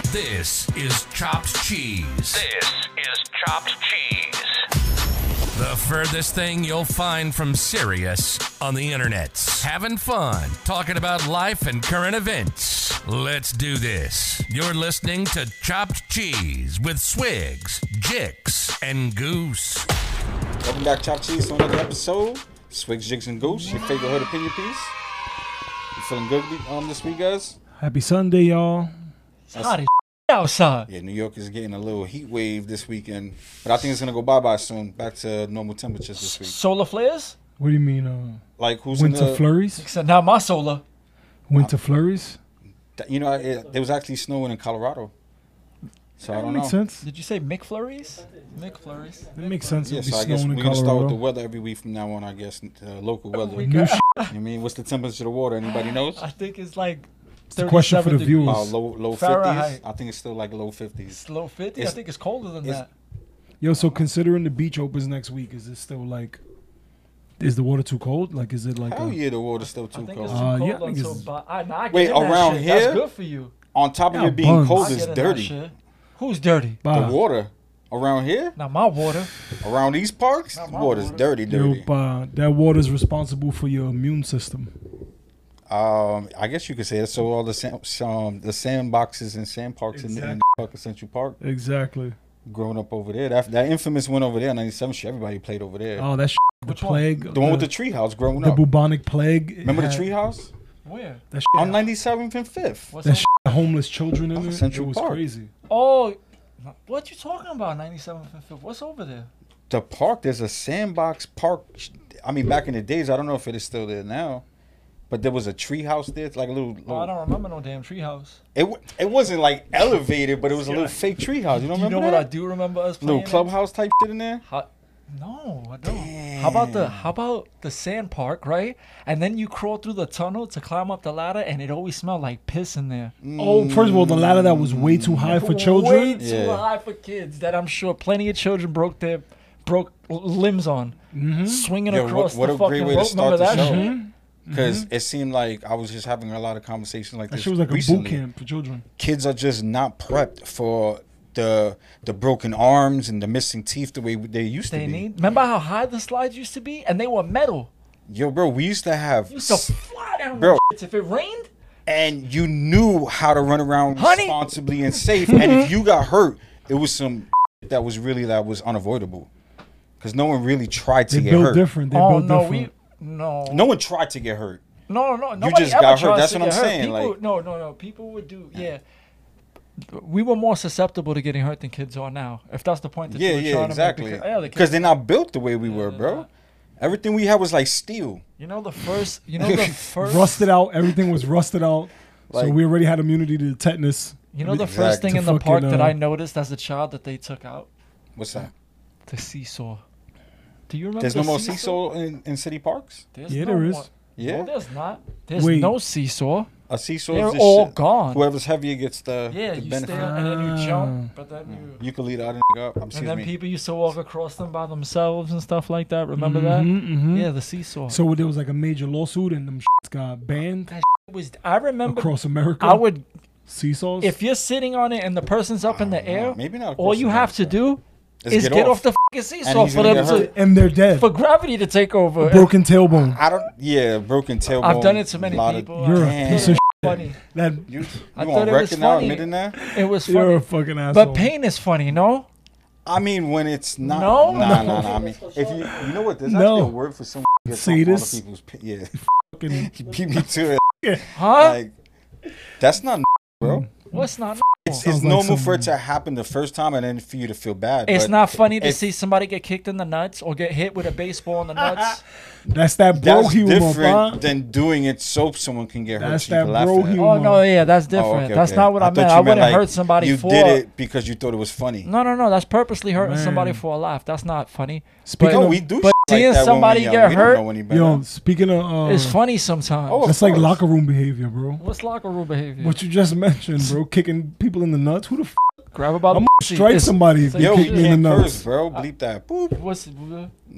This is Chopped Cheese. This is Chopped Cheese. The furthest thing you'll find from serious on the internet. Having fun, talking about life and current events. Let's do this. You're listening to Chopped Cheese with Swigs, Jix, and Goose. Welcome back, Chopped Cheese, to another episode. Swigs, Jix, and Goose, your favorite hood opinion piece. You feeling good this week, guys? Happy Sunday, y'all. It's hot as outside. Yeah, New York is getting a little heat wave this weekend, but I think it's gonna go bye-bye soon. Back to normal temperatures this week. Solar flares? What do you mean? Like who's Winter in the flurries? Except not my solar. Winter flurries? You know, there was actually snowing in Colorado, so I That don't know. makes sense. Did you say McFlurries? McFlurries. It makes sense. Yeah, It'll be so I guess snowing we're in gonna start with the Colorado. weather every week from now on. I guess local weather. We New got- shit. I mean, what's the temperature of the water? Anybody knows? I think it's like It's a question for the 37 viewers. degrees. Low Fahrenheit. 50s. I think it's still like low 50s. It's low 50? I It's- think it's colder than it's- that. Yo, so considering the beach opens next week, is it still like, is the water too cold? Like, is it like Hell yeah, the water's still I too think cold. it's too yeah, cold I think until... it's- I get Wait, in that around shit. here? That's good for you. On top of Yeah, it being buns. cold, I it's get in that dirty. shit. Who's dirty? Bah. The water around here, Not my water. around these parks, Not the my water's water. dirty. Yo, that water's responsible for your immune system. I guess you could say that. So all the sandboxes and sand parks in the fucking Central Park, Exactly. growing up over there. That infamous one over there, 97 Street. Everybody played over there. Oh, that shit. The Which one? plague. The one with the tree house growing the up. bubonic plague. Remember the had tree house Where? That on 97th and 5th? What's That that? shit, homeless children in it. Central It was Park. crazy. Oh, what you talking about? 97th and 5th. What's over there? The park. There's a sandbox park. I mean, back in the days, I don't know if it is still there now, but there was a tree house there. It's like a little. Oh, I don't remember no damn treehouse. It wasn't like elevated, but it was a little fake tree house. You don't You remember know that? what I do remember us playing? Little clubhouse type shit in there. No, I don't. How about the sand park, right? And then you crawl through the tunnel to climb up the ladder, and it always smelled like piss in there. Oh, first of all, the ladder that was way too high for Way children. too Yeah. high for kids. That I'm sure plenty of children broke limbs on, swinging Yo, across what the a fucking great way to rope. start Remember the that show. shit? Because it seemed like I was just having a lot of conversations like That this shit was like recently. a boot camp for children. Kids are just not prepped for the broken arms and the missing teeth the way they used to be. Remember how high the slides used to be, and they were metal. Yo, bro, we used to have, You used to fly down Bro. the shits if it rained. and you knew how to run around Honey. responsibly and safe. And if you got hurt, it was some that was unavoidable. Because no one really tried to They get built hurt. different. They Oh built no, different. No one tried to get hurt. No. You Nobody just ever got hurt. tries That's to what I'm get hurt. saying, People, like- no. People would do. Yeah. We were more susceptible to getting hurt than kids are now. If that's the point that you were Yeah, trying exactly. to make. Yeah, the Because kids, they're not built the way we were, they're bro. not. Everything we had was like steel. you know the first. You know the first. Rusted out. Everything was rusted out. So Like- we already had immunity to tetanus. You know the Exactly. first thing To in the park fucking, that I noticed as a child that they took out What's that? the seesaw. Do you remember? There's no the more seesaw in city parks? There's Yeah, no there is. more- Yeah. No, there's not. There's Wait. no seesaw. A seesaw They're is just all shit. gone. Whoever's heavier gets the Yeah, the you benefit. stay and then you jump, but then you. You can lead the other nigga up. And Excuse then me. people used to walk across them by themselves and stuff like that. Remember that? Yeah, the seesaw. So there was like a major lawsuit and them shits got banned It was. I remember. across America. I would. Seesaws. If you're sitting on it and the person's up in the air, Maybe not. all you have to do is get off the fucking seesaw he's for gonna them get hurt. and they're dead. for gravity to take over. Broken tailbone. I don't. Yeah, broken tailbone. I've done it to many lot of- people. You're a Damn. piece of Funny. That You I on thought it was record now funny. admitting that? It was you're funny. a fucking asshole. But pain is funny, no? I mean, when it's not. No? Nah. I mean, if you know what? There's No. actually a word for some. Sadist. People's, yeah. Fucking- You beat me to it. Huh? Like, that's not, bro. What's not? It's Sounds like normal for some- it to happen the first time and then for you to feel bad. It's but not funny to if- see somebody get kicked in the nuts or get hit with a baseball in the nuts. That's that bro That's humor, different bro. than doing it so someone can get hurt. That's so you can that laugh bro at it. humor. Oh no, yeah, that's Oh, different. okay, That's okay. not what I thought meant. you I wouldn't like, hurt somebody you for. did it because you thought it was funny. No. That's purposely hurting Man. somebody for a laugh. That's not funny. Speaking No, of, we do but shit like seeing that when somebody we young. get We don't hurt- know any better. yo, speaking of, It's funny sometimes. Oh, that's of like course. locker room behavior, bro. What's locker room behavior? What you just mentioned, bro, kicking people in the nuts. Who the f*** Grab about I'm the gonna strike somebody if it's you Yo, like- we kick me in the can't nuts. curse, bro. Bleep that. Boop. What's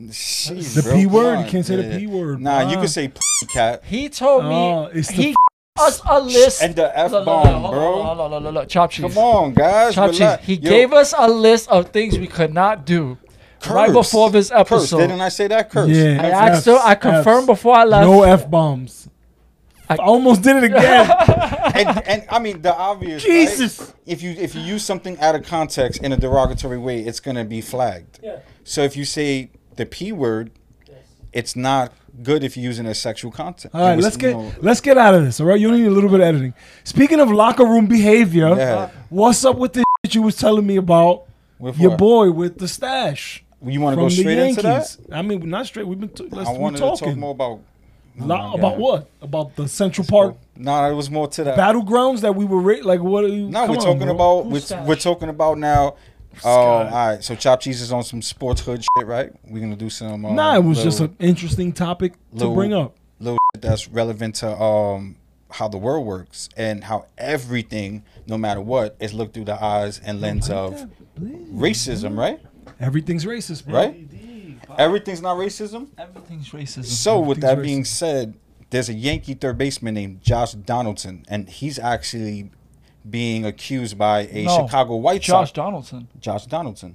Jeez, The bro, P come word? on. You can't say the Yeah. P word. Nah, you Ah. can say cat. he told me Oh, it's the he us a list. And the Look, F-bomb, look, bro. look, Chop Cheese. Come on, guys. Chop Cheese. relax. He Yo, gave us a list of things we could not do right curse. before this Curse. episode. Didn't I say that? Curse. Yeah. I asked her. I confirmed Fs. before I left. No F-bombs. I almost did it again. And I mean the obvious. Jesus. Right? If you use something out of context in a derogatory way, it's gonna be flagged. Yeah. So if you say the P word, it's not good if you're using a sexual content. All right, let's get out of this. All right, you need a little bit of editing. Speaking of locker room behavior, Yeah. what's up with the shit you was telling me about With your what? boy with the stash? You want to from go the straight into that? I mean, not straight. We've been I we're wanted to talk talking more about. about what? About the Central Park No, it was more to that. battlegrounds that we were like. What? Are you, No, come we're on, talking bro. about Who's stash? we're talking about now. Scott. All right, so Chop Cheese is on some sports hood shit, right? We're gonna do some. Nah, it was just an interesting topic to little- bring up. little shit that's relevant to how the world works and how everything, no matter what, is looked through the eyes and lens of racism, right? Everything's racist, bro. Right? Everything's not racism. Everything's racism. So with that Everything's being racist. said, there's a Yankee third baseman named Josh Donaldson, and he's actually being accused by a No, Chicago White Josh Sox. Donaldson. Josh Donaldson.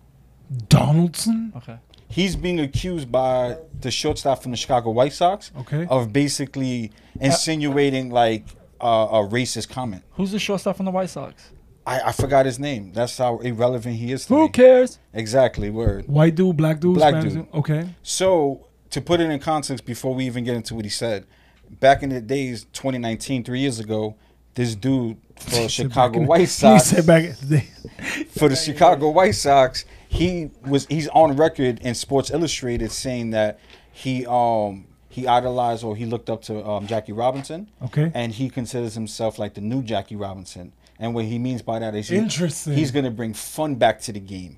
Donaldson. Okay. He's being accused by the shortstop from the Chicago White Sox Okay. of basically insinuating like a racist comment. Who's the shortstop from the White Sox? I forgot his name. That's how irrelevant he is to Who me. cares? Exactly, word. White dude, black dude, Black Spanish dude. Okay. So, to put it in context before we even get into what he said, back in the days, 2019, 3 years ago, this dude for Chicago White He Sox, said back in the day. for the Chicago White Sox, he's on record in Sports Illustrated saying that he idolized or he looked up to Jackie Robinson. Okay. And he considers himself like the new Jackie Robinson. And what he means by that is Interesting. he's going to bring fun back to the game.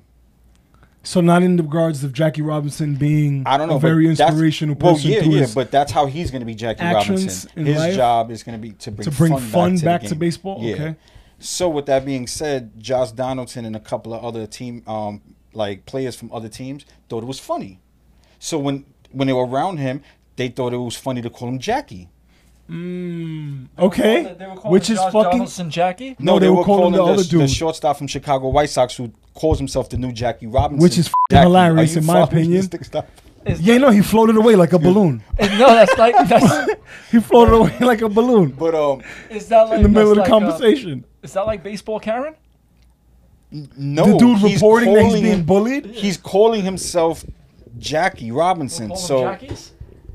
So not in regards of Jackie Robinson being I don't know. a very but that's- inspirational well, person yeah, through yeah, his but that's how he's going to be Jackie actions Robinson. in His life job is going to be to bring fun back the to game. baseball. Yeah. Okay. So with that being said, Josh Donaldson and a couple of other team like players from other teams thought it was funny. So when they were around him, they thought it was funny to call him Jackie. Okay. They were calling Which is Josh fucking. Donaldson Jackie. No, they were calling the other the dude. shortstop from Chicago White Sox who calls himself the new Jackie Robinson. Which is Jackie. hilarious Are you in my following opinion. this stuff? Yeah, no, he floated away like a balloon. No, that's He floated away like a balloon But is that like in the middle of the that's like, conversation. is that like baseball Karen? no, The dude he's reporting that he's calling being him- bullied. He's calling himself Jackie Robinson. Call them So Jackies?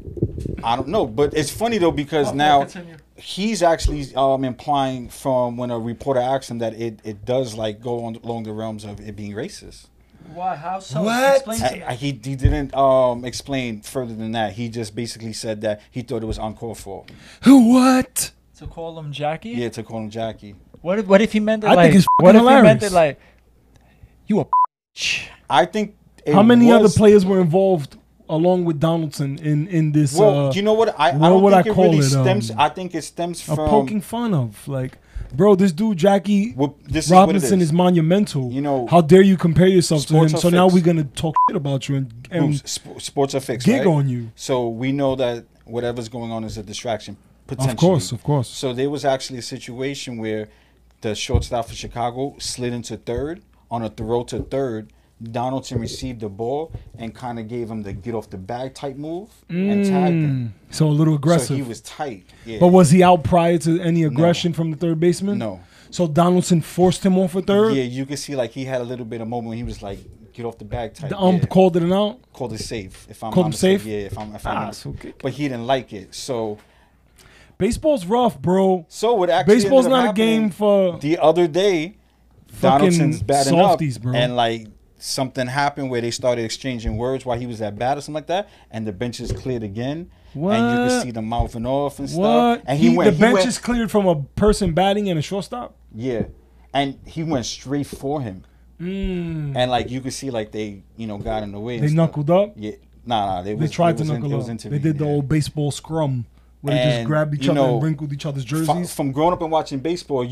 I don't know, but it's funny though because Oh, now continue. he's actually implying from when a reporter asked him that it does like go on along the realms of it being racist. Why? How so? What? Explain to me. He didn't explain further than that. He just basically said that he thought it was uncalled for. What? To call him Jackie? Yeah, to call him Jackie. What if he meant it I like? think it's what if fucking he meant hilarious. it like? You a bitch. I think. It How many other was- players were involved along with Donaldson in this? Well, you know what? I what don't would think I it call really it, stems. I think it stems a from. poking fun of like, bro, this dude Jackie Well, this is what it Robinson is. is monumental. You know, how dare you compare yourself to him? sports are So now fixed. we're gonna talk shit about you and Sports are fixed. gig right? on you. So we know that whatever's going on is a distraction. Potentially. Of course. So there was actually a situation where the shortstop for Chicago slid into third on a throw to third. Donaldson received the ball and kind of gave him the get off the bag type move and tagged him. So a little aggressive. So he was tight. Yeah. But was he out prior to any aggression from the third baseman? No. So Donaldson forced him off a third. Yeah, you could see like he had a little bit of moment when he was like get off the bag type. The yeah. called it an out. Called it safe. If I'm Called not him mistaken. safe? Yeah, if I'm not so okay. But he didn't like it. So Baseball's rough, bro. what actually Baseball's ended up not a game happening for the other day. fucking Donaldson's batting softies, up, bro. and like something happened where they started exchanging words while he was at bat or something like that, and the benches cleared again, and you What? could see them mouthing off and stuff. what? And The bench is cleared from a person batting and a shortstop. yeah, and he went straight for him, and like you could see like they got in the way. and They stuff. knuckled up. Yeah, nah, They tried to knuckle up. They did the old baseball scrum where they just And, grabbed each you other know, and wrinkled each other's jerseys. From growing up and watching baseball,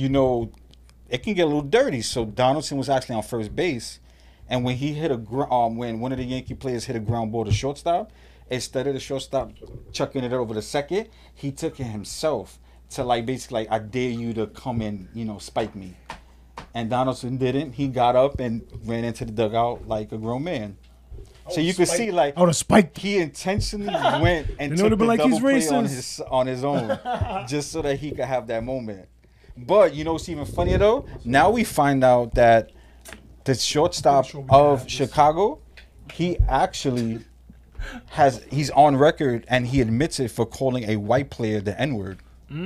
it can get a little dirty. So Donaldson was actually on first base, and when he hit when one of the Yankee players hit a ground ball to shortstop, instead of the shortstop chucking it over to second, he took it himself to like basically like I dare you to come and spike me. And Donaldson didn't. He got up and ran into the dugout like a grown man. So you could see like Oh, the spike. he intentionally went and You know, took the they be like, double he's play racist. on his own, just so that he could have that moment. But you know what's even funnier though? Now we find out that the shortstop Pretty sure we of have this. Chicago, he actually he's on record and he admits it for calling a white player the N-word.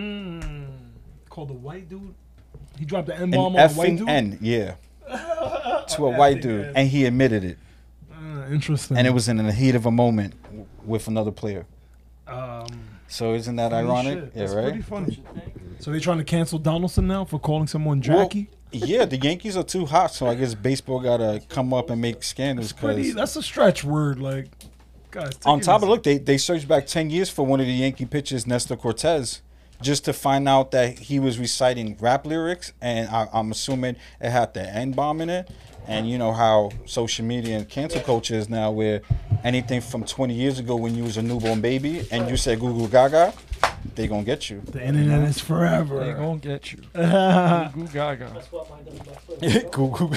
Called the white dude. He dropped the N An bomb on a white effing dude. N, yeah, to a white dude, and he admitted it. Interesting. And it was in the heat of a moment with another player. Um, So isn't that funny ironic? shit. Yeah, That's right? pretty funny. So they trying to cancel Donaldson now for calling someone Well, Jackie? yeah, the Yankees are too hot, so I guess baseball gotta come up and make scandals. Because That's a stretch word. Like, guys. on top of look, they searched back 10 years for one of the Yankee pitchers, Nestor Cortez, just to find out that he was reciting rap lyrics, and I'm assuming it had the N-bomb in it. And you know how social media and cancel culture is now, where anything from 20 years ago when you was a newborn baby and you said Goo Goo Gaga, they gonna get you. the internet is They forever. gonna get you. Goo gaga. Goo Goo.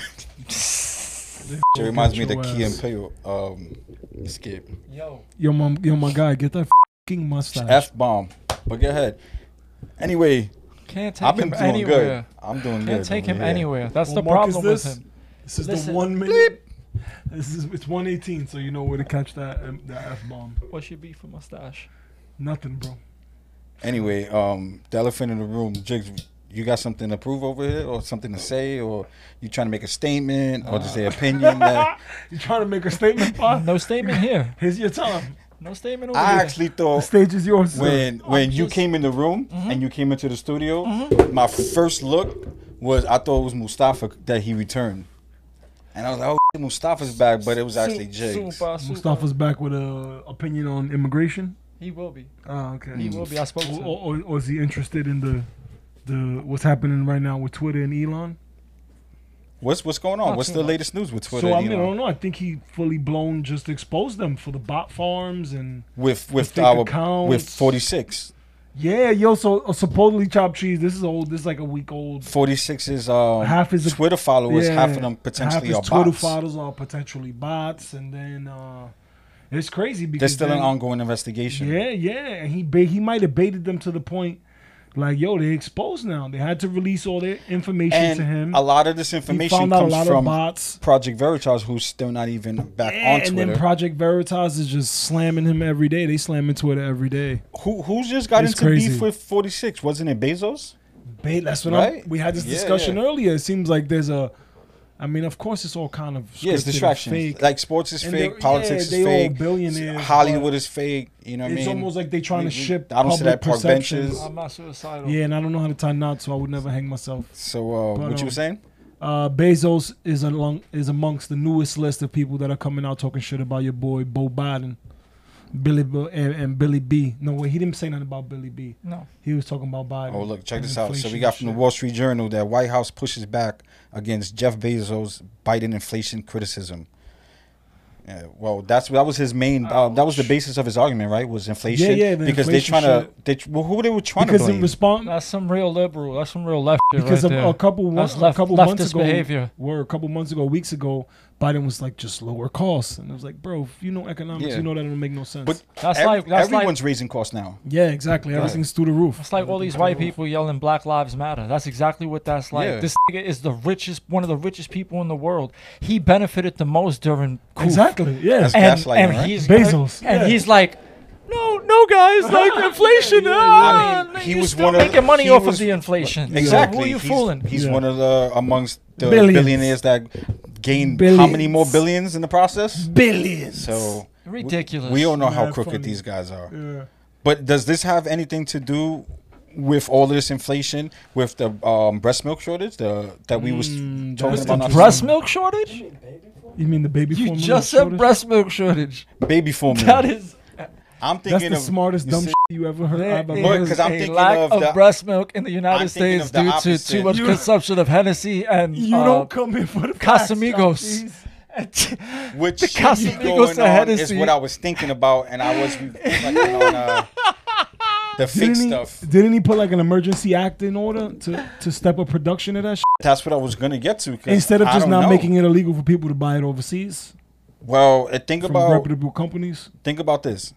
It reminds me of the Key and Peele skit. Yo. Yo, my guy, get that fucking mustache. F-bomb. But go ahead. Anyway, Can't take I've been him doing anywhere. good. I'm doing good. Can't take him yeah. anywhere. That's What the mark is problem with this? him. This is Listen. the 1 minute. It's 118, so you know where to catch that F bomb. What's your beef with mustache? Nothing, bro. Anyway, the elephant in the room, Jigs, you got something to prove over here, or something to say, or you trying to make a statement, or just say opinion? That You trying to make a statement, Pa? No statement here. Here's your time. No statement over I here. actually The thought stage is yours, sir. when you just- came in the room and you came into the studio, my first look was I thought it was Mustafa that he returned, and I was like, oh, shit, Mustafa's back, but it was actually Jigs. Super. Mustafa's back with a opinion on immigration. He will be. Oh, okay. He will be. I spoke to him. Or is he interested in the what's happening right now with Twitter and Elon? What's going on? Not What's too the much. latest news with Twitter? So I and mean, I Elon? don't know. I think he fully blown just exposed them for the bot farms and with fake our accounts. with 46. yeah, yo. So supposedly Chop Cheese. This is old. This is like a week old. 46 is Half is a- Twitter followers. Yeah, Half of them potentially half are his Twitter bots. followers are potentially bots, and then it's crazy because There's still an then- ongoing investigation. Yeah, yeah, and he might have baited them to the point, like, yo, they exposed now. They had to release all their information And to him. a lot of this He information found out a comes lot of from bots. Project Veritas, who's still not even back Yeah, on and Twitter. then Project Veritas is just slamming him every day. They slamming Twitter every day. Who's just got It's into crazy. beef with 46? Wasn't it Bezos? That's what Right? we had this Yeah, discussion yeah. earlier. It seems like there's a, I mean, of course, it's all kind of Yeah, it's scripted and distractions. fake. Like sports is And fake, they're- politics yeah, is they all fake, billionaires, Hollywood but is fake. You know what I mean? It's almost like they trying to ship I don't see public that park perception. benches. I'm not suicidal. Yeah, and I don't know how to tie knots, so I would never hang myself. So But, what you were saying? Bezos is amongst the newest list of people that are coming out talking shit about your boy Bo Biden, and Billy B. No, wait, he didn't say nothing about Billy B. No. He was talking about Biden. Oh, look, check and this out. So we inflation got from the shit. Wall Street Journal that White House pushes back against Jeff Bezos' Biden inflation criticism. Yeah, well, that was his main. That was the basis of his argument, right? Was inflation? Yeah, the because they're inflation trying to. Who they were trying because to in blame? response, That's some real liberal. That's some real left shit because right there. a couple That's months leftist ago, behavior. weeks ago, Biden was like, just lower costs, and it was like, bro, if you know economics, Yeah. you know that don't make no sense. But That's like everyone's raising costs now. yeah, exactly, everything's through the roof. It's like all these white people yelling Black Lives Matter. That's exactly what that's like. Yeah. This nigga is one of the richest people in the world. He benefited the most during Koof. Exactly, yeah. That's And, gaslighting, and right? he's Bezos, and yeah. he's like, no, guys, like inflation. I mean, he you're was still one of making money he off was- of the inflation. So Exactly. who are you He's- fooling? He's Yeah. one of the amongst the Billions. billionaires that gained how many more Billions. billions in the process? Billions. So Ridiculous. we all know how Mad crooked funny. these guys are. yeah. But does this have anything to do with all of this inflation, with the breast milk shortage that we was talking that's about? the not breast so- milk shortage? You mean the baby You formula just said shortage? breast milk shortage. baby formula. That is I'm That's thinking the of smartest you dumb see- shit you ever heard. there I've ever is Look, heard. 'cause I'm a thinking lack of of the- breast milk in the United I'm thinking States of the due to opposite. too much You- consumption of Hennessy and You don't come here for the facts, Casamigos. Choppies. Which The should be Casamigos going to on is Hennessy. what I was thinking about, and I was reflecting on The fake stuff. Didn't he put like an emergency act in order to step up production of that shit? That's what I was gonna get to. 'Cause Instead of I just don't not know. making it illegal for people to buy it overseas Well, think from about reputable companies. this.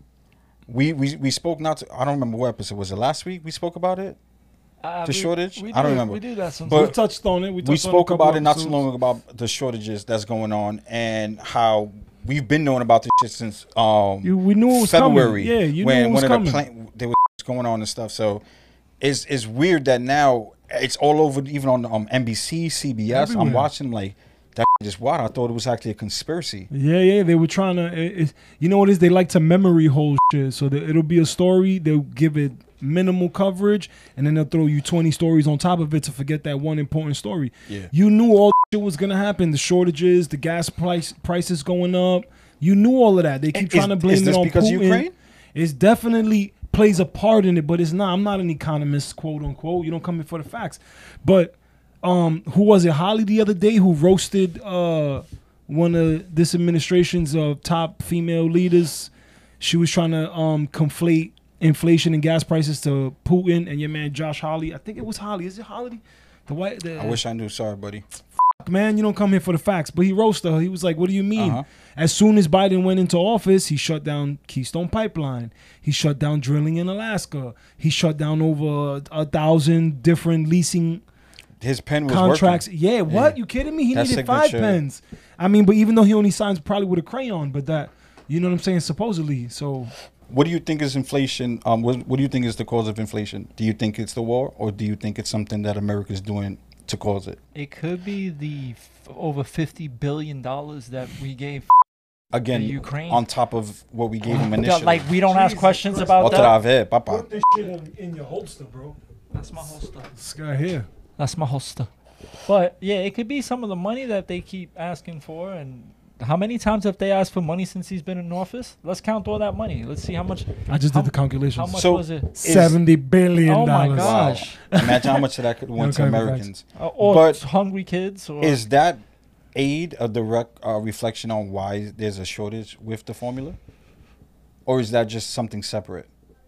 We spoke not. I don't remember what episode was it. Last week we spoke about it. The shortage? I don't remember. We do that sometimes. But We touched on it. We spoke about it not too long about the shortages that's going on and how we've been knowing about this shit since we knew it was February. coming. Yeah, you when knew it was one coming. of the there was going on and stuff. So it's weird that now it's all over, even on NBC, CBS. I'm Everywhere. watching like that just wild. I thought it was actually a conspiracy. Yeah, they were trying to. You know what it is? They like to memory hold shit. So it'll be a story. They'll give it minimal coverage, and then they'll throw you 20 stories on top of it to forget that one important story. Yeah. You knew all shit was gonna happen. The shortages, the gas prices going up. You knew all of that. They keep trying to blame is it this on because Putin. of Ukraine? It's definitely plays a part in it, but it's not. I'm not an economist, quote unquote. You don't come in for the facts. But who was it? Holly the other day who roasted one of this administration's top female leaders. She was trying to conflate inflation and gas prices to Putin, and your man Josh Hawley. I think it was Hawley. Is it Hawley? The white. I wish I knew. Sorry, buddy. Man, you don't come here for the facts. But he roasted her. He was like, what do you mean? Uh-huh. As soon as Biden went into office, he shut down Keystone Pipeline. He shut down drilling in Alaska. He shut down over 1,000 different leasing His pen was contracts. working. Yeah, what? You kidding me? He That needed 5 signature. pens. I mean, but even though he only signs probably with a crayon, but that, you know what I'm saying, supposedly. So What do you think is inflation? What do you think is the cause of inflation? Do you think it's the war, or do you think it's something that America's doing to cause it? It could be the over $50 billion that we gave. Again, The Ukraine. on top of what we gave him initially. Like, we don't ask Jesus questions Christ. about that. Otra vez, papa. this shit in your holster, bro. That's my holster. This guy here. That's my holster. But yeah, it could be some of the money that they keep asking for. And how many times have they asked for money since he's been in office? Let's count all that money. Let's see how much. I just How- did the calculations. How much So- was it? $70 billion. Oh my Wow. gosh. Imagine how much of that could went to Okay, Americans. Or But hungry kids. Or is that aid a direct reflection on why there's a shortage with the formula? Or is that just something separate?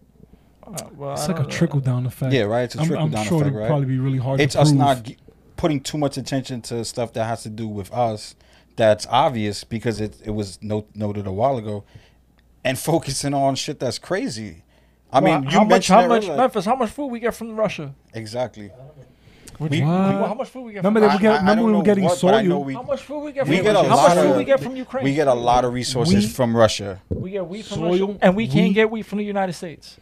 well, It's I like a don't know. trickle down effect. Yeah, right? It's a I'm trickle-down sure effect, it'll right? probably be really hard It's to us prove. not putting too much attention to stuff that has to do with us that's obvious because it was noted a while ago, and focusing on shit that's crazy. I mean, you how much? mentioned How it much? earlier. Memphis. How much food we get from Russia? Exactly. Would We- you- we- how much food we get? Remember from they Russia? were getting- remember we were getting but I know soil? we, How much food we get we from get a Russia? How lot much food of we get from Ukraine? we get a lot of resources We- from Russia. We get wheat from Soil, Russia, and we can't wheat. get wheat from the United States.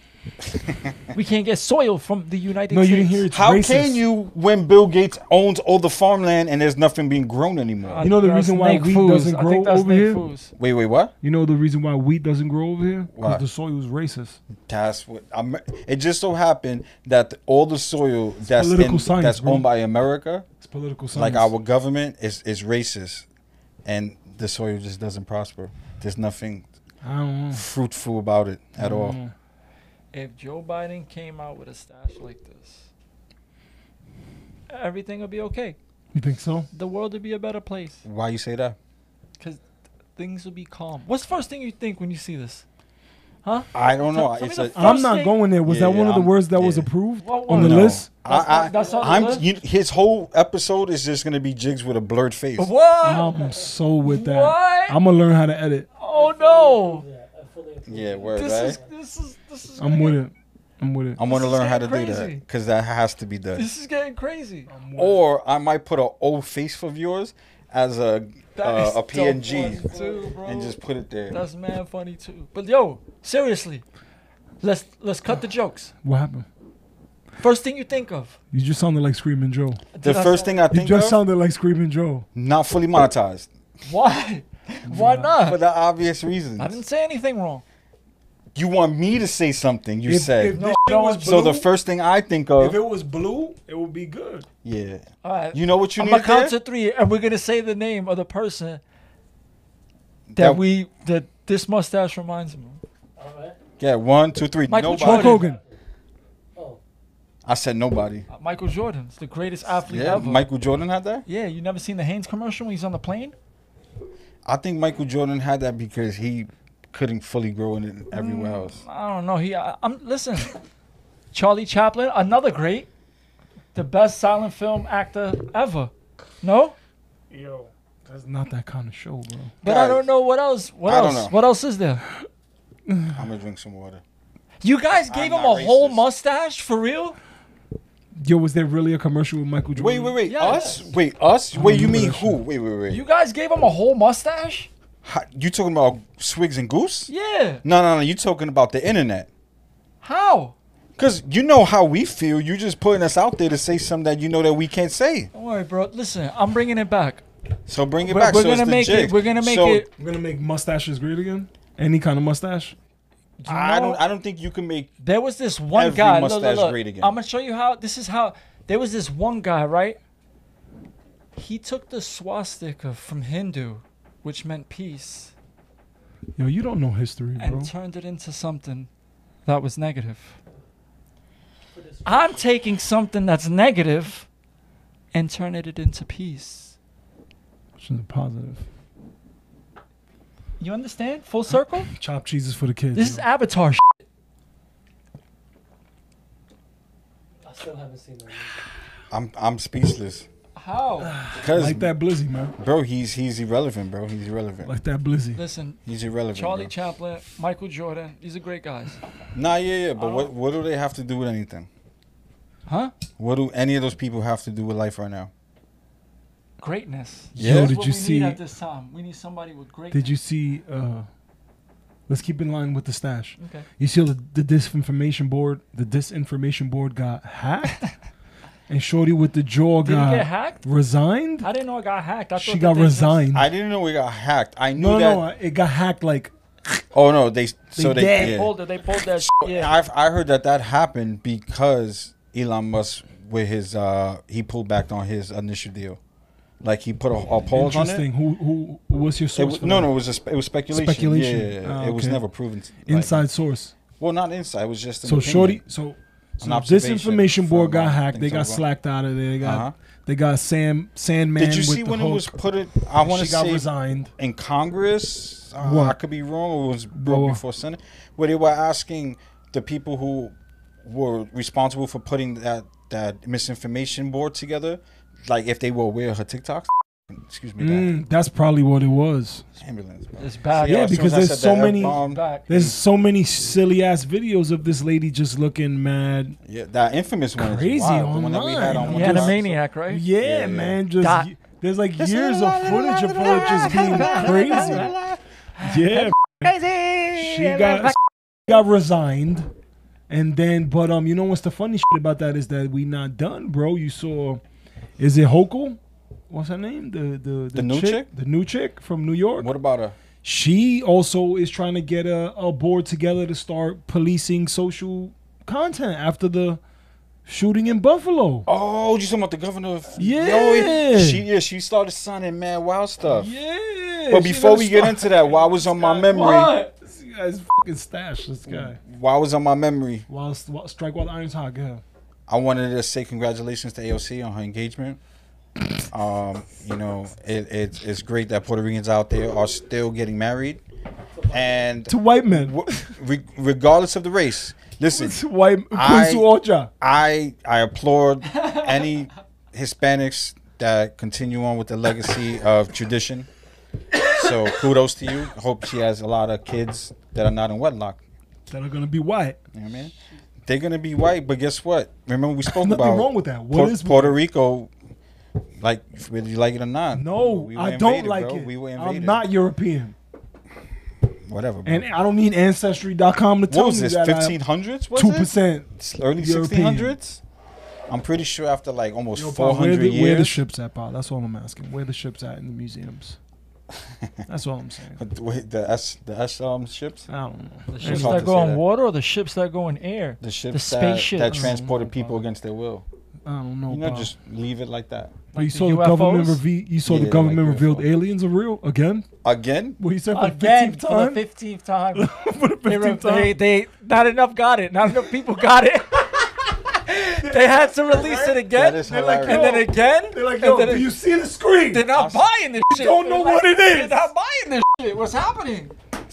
We can't get soil from the United No, States. you didn't hear it. It's How racist. can you when Bill Gates owns all the farmland and there's nothing being grown anymore? You know the That's reason why Nick wheat Foos. doesn't I grow think that's over Nick here? Foos. Wait, what? You know the reason why wheat doesn't grow over here? Why? Because the soil is racist. That's what it just so happened that all the soil that's political science, that's bro. owned by America, It's political science. like our government, is racist, and the soil just doesn't prosper. There's nothing I don't know. fruitful about it at I all. don't know. If Joe Biden came out with a stash like this, everything would be okay. You think so? The world would be a better place Why you say that? because things would be calm. What's the first thing you think when you see this? I don't know. Tell me It's the a. first I'm not thing- going there. Was Yeah, that one of the I'm- words that was yeah. approved What on one? the No. list? That's on the list? His whole episode is just gonna be Jigs with a blurred face. What? I'm so with that. What? I'm gonna learn how to edit. Oh no! Yeah, word, This right? is. I'm with it. I'm with it. I'm gonna this is learn how to getting do crazy. that because that has to be done. This is getting crazy. Or I might put an old face of yours as a That is a PNG dope one too, bro. and just put it there. That's mad funny too. But yo, seriously, let's cut the jokes. What happened? First thing you think of. You just sounded like Screaming Joe. The first thing I You think just of, sounded like Screaming Joe. not fully monetized Why? Why for not? the obvious reasons. I didn't say anything wrong. You want me to say something? You If said. this shit no, was So the blue- first thing I think of, if it was blue, it would be good. yeah. All right. You know what you I'm need gonna count there? to 3, and we're gonna say the name of the person that this mustache reminds me of. Yeah, 1, 2, 3. Michael Nobody. Hulk Jordan. Hogan. I said nobody. Michael Jordan's the greatest athlete Yeah, ever. Michael Jordan had that. Yeah, you never seen the Hanes commercial when he's on the plane? I think Michael Jordan had that because he couldn't fully grow in it everywhere else. I don't know. Listen, Charlie Chaplin, another great, the best silent film actor ever. No, Yo, that's not that kind of show, bro. but Guys, I don't know what else. I don't know. What else is there? I'm gonna drink some water. You guys gave I'm him a not whole racist. mustache for real? Yo, was there really a commercial with Michael Jordan? Wait. Yes. Us? Wait, us? Wait, you remember mean that who? shit. Wait. You guys gave him a whole mustache? You talking about Swigs and Goose? Yeah. No. You talking about the internet? How? Cause you know how we feel. You just putting us out there to say something that you know that we can't say. Don't worry, bro. Listen, I'm bringing it back. So bring it We're- back. we're so it's gonna the make jig. it- we're gonna make So it- We're gonna make mustaches great again. Any kind of mustache. I don't think you can make. There was this one Every guy. mustache great again. I'm gonna show you how. This is how. There was this one guy, right? He took the swastika from Hindu, which meant peace, Yo, you don't know history, bro. and turned it into something that was negative. I'm taking something that's negative and turning it into peace. Which is a positive. You understand? Full circle? Chopped cheeses for the kids. This is yo. Avatar shit. I still haven't seen that movie. I'm speechless. How? Cause Like that Blizzy, man. bro, he's irrelevant, bro. He's irrelevant. Like that Blizzy. Listen, He's irrelevant. Charlie bro. Chaplin, Michael Jordan, these are great guys. Nah, yeah. But what do they have to do with anything? Huh? What do any of those people have to do with life right now? Greatness. Yeah. Yo, That's did what you we see? need at this time. We need somebody with greatness. Did you see? Let's keep in line with the stash. Okay. You see the disinformation board. The disinformation board got hacked, and Shorty with the jaw Did got he get hacked? resigned. I didn't know it got hacked. I She thought got that they just- resigned. I didn't know we got hacked. I knew No, that. no, it got hacked. Like Oh no, they did. They yeah. pulled it. They pulled that. Yeah. I heard that happened because Elon Musk with his he pulled back on his initial deal, like he put a pause on interesting. it. Who what's your It source? was, for no, that? no, it was speculation. Speculation. Yeah, Ah, it was okay. never proven. Inside source. Well, not inside. It was just an So opinion. Shorty, so An this observation information board from, got hacked. things They that got were going- slacked out of there. Uh-huh. They got Sandman. Did you see with the when it was Hulk. put? I want to She got say resigned. in Congress. What? I could be wrong. Or it was brought What? before Senate, where they were asking the people who were responsible for putting that misinformation board together, like if they were aware of her TikToks. Excuse me, That's probably what it was. that ambulance. Bro. It's back. Yeah, as soon because as I there's said so that many- F-bomb, Back. There's so many silly ass videos of this lady just looking mad. Yeah, that infamous one. Crazy is wild. The one that we had online. on He one had a episode. maniac, right? Yeah, Yeah. man. Just Dot. there's like years of footage of her just being crazy. Yeah, she got resigned, and then you know what's the funny shit about that is that we not done, bro. You saw, is it Hochul? What's her name? The new chick? The new chick from New York. What about her? She also is trying to get a board together to start policing social content after the shooting in Buffalo. Oh, you talking about the governor? Of, Yeah. she started signing mad wild stuff. Yeah. But she before gotta we get start- into that, while I was on my memory, What? This guy's fucking stash. This guy. while I was on my memory, While strike while the iron's hot. Go ahead. I wanted to say congratulations to AOC on her engagement. You know, it's great that Puerto Ricans out there are still getting married, and To white men. regardless of the race. Listen, To white. I- To Ocha. I applaud any Hispanics that continue on with the legacy of tradition. So kudos to you. Hope she has a lot of kids that are not in wedlock. That are gonna be white. You know what I mean? They're gonna be white, but guess what? Remember we spoke Nothing about wrong with that. What is Puerto Rico? Like whether you like it or not. No, we were I don't invaded, like bro. it. We were I'm invaded. not European, Whatever. Bro. and I don't need Ancestry.com to tell what was me this? that 1500s? Was 2%. Early European. 1600s. I'm pretty sure after like almost Yo, Bob, 400 where the years. ships at, Bob? That's all I'm asking. Where the ships at in the museums? That's all I'm saying. Wait, the S ships. I don't know. The It's ships hard that to go say on that. water or the ships that go in air? The ships The spaceships. that transported people against their will. I don't know. You know, Bob. just leave it like that. Oh, you the saw the UFOs? government you saw the Yeah, government like revealed UFO. aliens are real again. Again? What you said for Again, the 15th for time? the 15th time. For the 15th time. They not enough got it. Not enough people got it. They had to release it again, That is They're like, hilarious. and then again. They're like, and yo, then do it- you see the screen? they're not buying this shit. don't know They're what it They're is. not buying this shit. What's happening?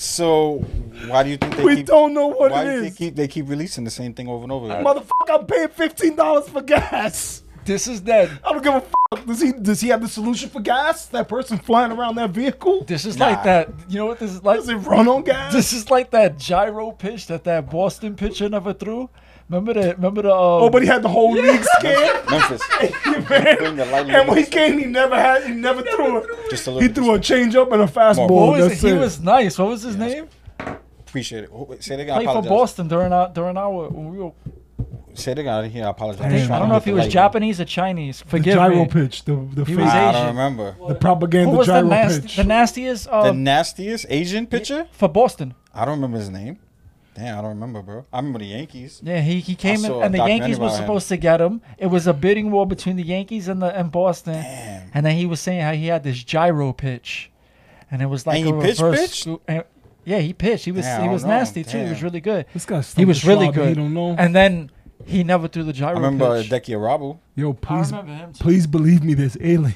So why do you think they We keep? don't know what Why it do is. they keep releasing the same thing over and over? Motherfucker, I'm paying $15 for gas. This is dead. I don't give a fuck. Does he have the solution for gas? That person flying around that vehicle? This is Nah. like that. You know what this is like? Does it run on gas? This is like that gyro pitch that Boston pitcher never threw. Remember the. Oh, but he had the whole league scared. Memphis. Man. Bring the light And when he limits. came, he never threw it. Just a He little. threw a changeup and a What fastball. was That's it? He it. was nice. What was his name? Appreciate it. Say it again. I Played for apologize. Boston during our when we were. Say it again. I didn't hear. I apologize. Damn. I'm trying I don't to know get if he the was light. Japanese or Chinese. The Forgive gyro me. pitch. The He was I Asian. don't remember. the propaganda Who was the, gyro pitch. the nastiest The nastiest Asian pitcher? for Boston? I don't remember his name. Damn, I don't remember, bro. I remember the Yankees. Yeah, he came in, saw a and the documentary Yankees were about him. supposed to get him. It was a bidding war between the Yankees and Boston. Damn. And then he was saying how he had this gyro pitch, and it was like And a he pitched, reverse. pitched? And- yeah, he pitched. He was Damn, I he don't was know. nasty too. He was Damn. really good. This guy's He was really He good. don't know. And then he never threw the gyro I remember pitch. Decky Arabu. Yo, I please, remember him too. please believe me, there's aliens.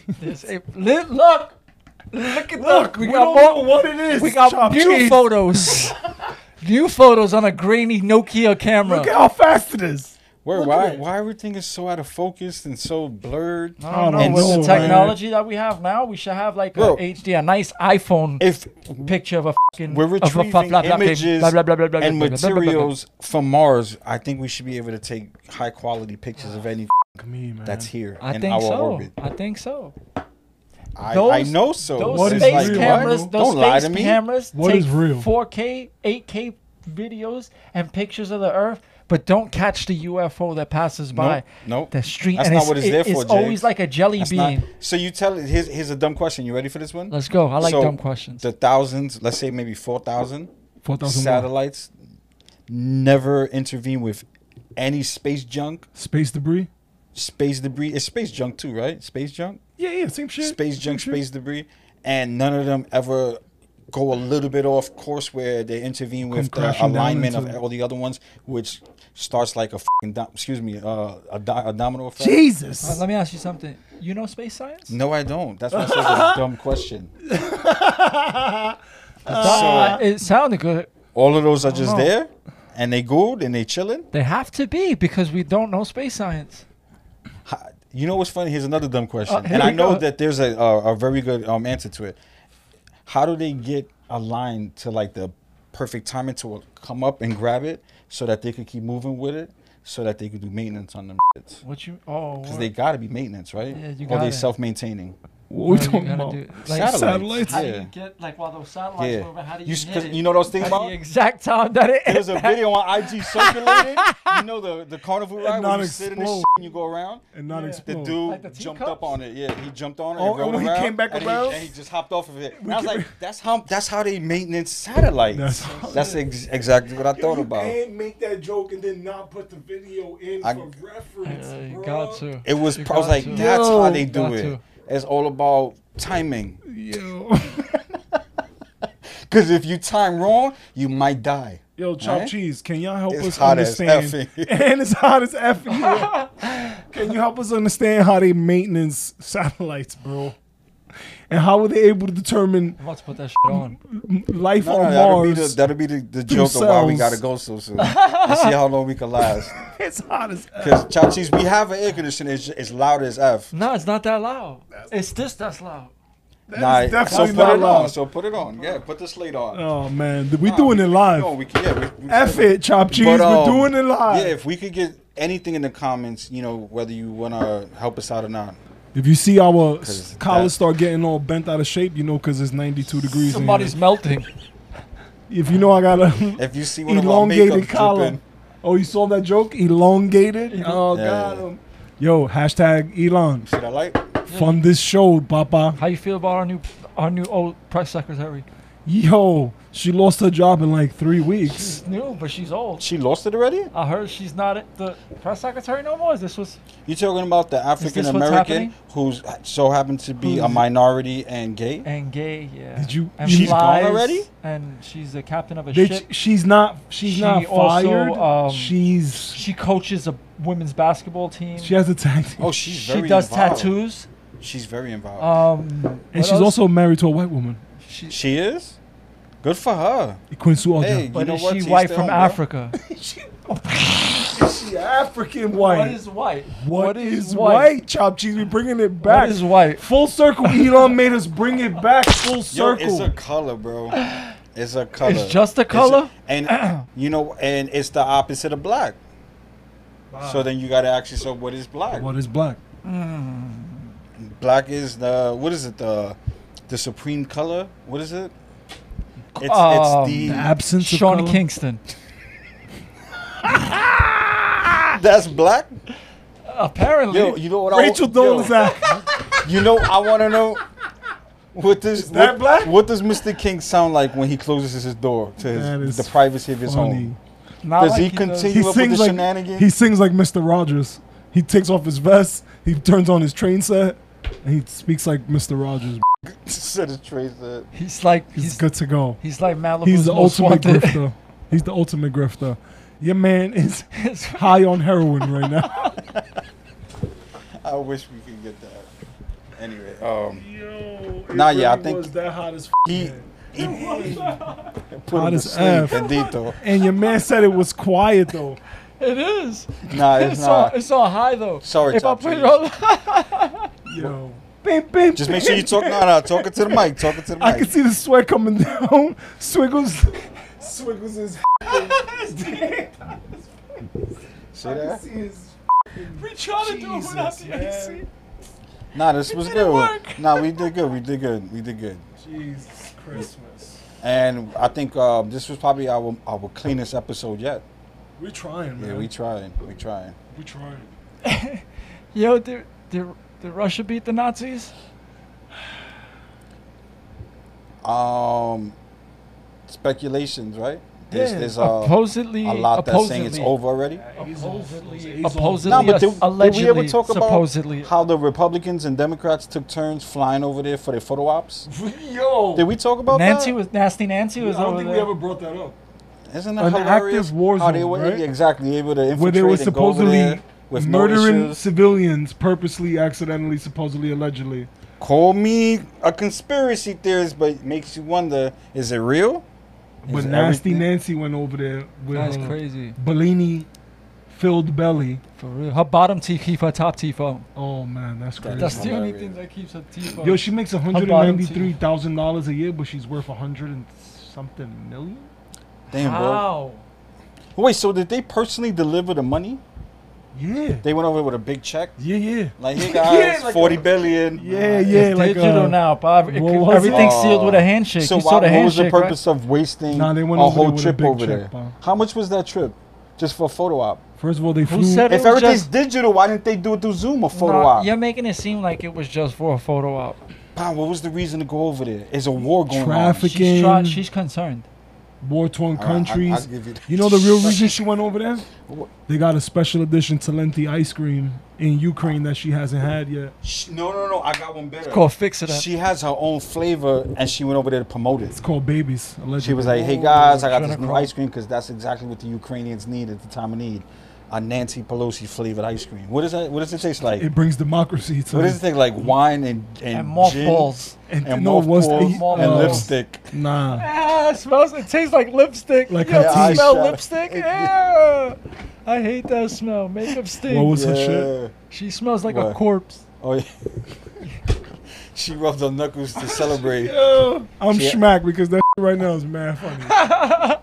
Look at Look, we we got don't know more. what it is. We got Chop new cheese. photos. New photos on a grainy Nokia camera. Look at how fast it is. Look Why at it. why everything is so out of focus and so blurred? I don't know. And With so, the man. technology that we have now, we should have like Bro, a HD, a nice iPhone If picture of a fucking. we're of a retrieving images blah, blah, blah, blah, blah, and blah, blah, blah, blah, blah. materials from Mars, I think we should be able to take high quality pictures of any Me, man. that's here I in think our so. orbit. I think so. I Those- know so. Those What is space real? cameras, What? those Don't lie space to me. cameras What take is real? 4K, 8K videos and pictures of the Earth, but don't catch the UFO that passes by. Nope. The street. That's and not what it's there for, It's always Jigs. like a jelly That's bean. not- so you tell it. Here's a dumb question. You ready for this one? Let's go. I like So, dumb questions. The thousands, let's say maybe 4,000 4,000 satellites never intervene with any space junk, space debris. space debris. It's space junk too, right? Space junk, Yeah, same shit. space junk, Same shit. space debris, and none of them ever go a little bit off course where they intervene with the crashing down alignment into- of all the other ones, which starts like a a domino effect. Jesus. Let me ask you something. You know space science? No, I don't. That's why I said it's a dumb question. It sounded good. All of those are just know. there, and they good and they chilling. They have to be because we don't know space science. You know what's funny? Here's another dumb question, here and I we know go. that there's a very good answer to it. How do they get aligned to like the perfect timing to come up and grab it so that they could keep moving with it, so that they could do maintenance on them? What you? Oh, Because they got to be maintenance, right? Yeah, you or they gotta. self-maintaining. What we you talking gotta about? do- Satellites. How do Yeah. you get like while those satellites Yeah. moving? How do you? You, hit 'cause it? you know those things At the about? exact time that it. There's a video on IG circulating. You know the carnival ride not where you sit in this explode. shit and you go around? And not Yeah. The explode. dude Like the jumped teacups? up on it. Yeah, he jumped on it Oh, and rode and when he around. came back and around? and he just hopped off of it. And I was like, that's how they maintenance satellites. That's exactly what I thought about. can't make that joke and then not put the video in I- for reference. You bruh. got to. It was. You I was got like, to. that's how they do Got it. to. It's all about timing. Yo, Because if you time wrong, you might die. yo, chop Right? cheese. Can y'all help It's us hot as understand? effing. And it's hot as F. Can you help us understand how they maintenance satellites, bro? And how were they able to determine I'm about to put that shit on. life No, on that'll Mars? be the joke of why we cells. gotta go so soon. And see how long we can last. It's hot as F. Because Chachis, we have an air conditioner. It's loud as F. No, it's not that loud. It's this that's loud. Nah, is so definitely put not it on. loud. So put it on. Yeah, put the slate on. Oh man, we doing it live. No, we can. Yeah, we F it, chop cheese. But, We're doing it live. Yeah, if we could get anything in the comments, whether you wanna help us out or not. If you see our 'Cause collars that- start getting all bent out of shape, because it's 92 degrees. in Somebody's here. melting. If you know I got a If you see one of our makeup elongated collar. dripping, Oh, you saw that joke? Elongated. Oh, Yeah, got yeah. him. Yo, hashtag Elon. see that light? Fund this show, Papa. How you feel about our new old press secretary? Yo, she lost her job in like 3 weeks. She's new, but she's old. She lost it already? I heard she's not the press secretary no more. This was You talking about the African American happening? who's so happened to be a minority and gay? and gay. Yeah. Did you- And She's gone flies, already? And she's the captain of a They- ship. she's not She not also, fired. she's She coaches a women's basketball team. she has a tag team. Oh, she's She very does involved. tattoos. She's very involved. and what she's else? also married to a white woman. She is? Good for her. Quincy Audra. Hey, But you know is what? she Teach white their from own, bro. Africa? She African white. What is white? What is white? Chop cheese. We bringing it back. What is white? Full circle. Elon made us bring it back. Full Yo, circle. it's a color, bro. It's a color. It's just a color? And you know, and it's the opposite of black. So then you gotta ask yourself, what is black? What is black? Black is what is it? The supreme color? What is it? It's The the absence of Sean color? Kingston. that's black. Apparently. Yo, you know what? Rachel Dolezal. You know, I want to know what does that black? What does Mr. King sound like when he closes his door to That is the privacy of his funny. home? Not Does like he does. continue He up with sings the like shenanigans? he sings like Mr. Rogers. He takes off his vest. He turns on his train set. And he speaks like Mr. Rogers. Said his tracer. He's like He's good to go. He's like Malibu's He's the most ultimate wanted. grifter. He's the ultimate grifter. Your man is high on heroin right now. I wish we could get that. Anyway, Yo, Nah, yeah, I think- was that hot as he put Hot him to as sleep, F. Bendito. And your man said it was quiet though. It is. Nah, it's It's all, not. it's all high though. Sorry, If I Top put it Trees. on, Yo. Bam, bam, Just make sure you talk. No, talking to the mic. Talking to the I mic. can see the sweat coming down. Swiggles is See that? we trying to do it without Jesus, the man. AC. Nah, this was didn't good. work. Nah, we did good. We did good. We did good. Jesus Christmas. And I think this was probably our cleanest episode yet. We're trying, man. Yeah, we trying. We trying. we trying. Yo, did Russia beat the Nazis? Speculations, right? Yeah, There's supposedly, a lot that's saying it's supposedly. over already. Supposedly, Nah, but did we allegedly, ever talk about supposedly. how the Republicans and Democrats took turns flying over there for their photo ops? Yo. Did we talk about Nancy that? was Nasty. Nancy was I don't over think there. we ever brought that up. Isn't that An hilarious? active war How they zone, were right? exactly able to infiltrate Where they were and go over supposedly there with no murdering issues. civilians purposely, accidentally, supposedly, allegedly. Call me a conspiracy theorist, but it makes you wonder: is it real? But Is Nasty everything- Nancy went over there with That's her crazy. Bellini filled belly. For real. Her bottom teeth keep her top teeth up. Oh man, that's crazy. That's the only hilarious. thing that keeps her teeth up. Yo, she makes bottom $193,000 a year, but she's worth $100 and something million. Damn, bro. How? Wait, so did they personally deliver the money? Yeah, They went over with a big check, yeah. like, hey Yeah, guys, like 40 billion. Yeah, It's yeah, like digital now, Bob. what was Everything's it? sealed with a handshake. So you saw the what was the handshake, right? purpose of wasting Nah, they went a over there whole with a trip big over check, there? bro. How much was that trip? Just for a photo op? First of all, they Who flew. said it If was everything's just, digital, why didn't they do it through Zoom or photo Nah, op? you're making it seem like it was just for a photo op. Pam, what was the reason to go over there? Is a war going Trafficking. She's concerned. war-torn on? countries. I'll give you that. You know the real reason she went over there? What? They got a special edition Talenti ice cream in Ukraine that she hasn't had yet. No. I got one better. Called Fix It Up. She has her own flavor, and she went over there to promote it. It's called Babies. Allegedly. She was like, "Hey guys, I got this new Trinacron. ice cream because that's exactly what the Ukrainians need at the time of need. A Nancy Pelosi flavored ice cream. What is that? What does it taste like? It brings democracy to What does it taste like? Wine and And gin mothballs. And, and no, what's mothballs and Oh. lipstick. Nah. Ah, it smells. It tastes like lipstick. Like you her ever teeth. smell Yeah, I lipstick? Yeah. I hate that smell. Makeup stink. What was her shit? She smells like a What? corpse. Oh yeah. She rubbed her knuckles to celebrate. Yo, I'm Yeah. smacked because that shit right now is mad funny.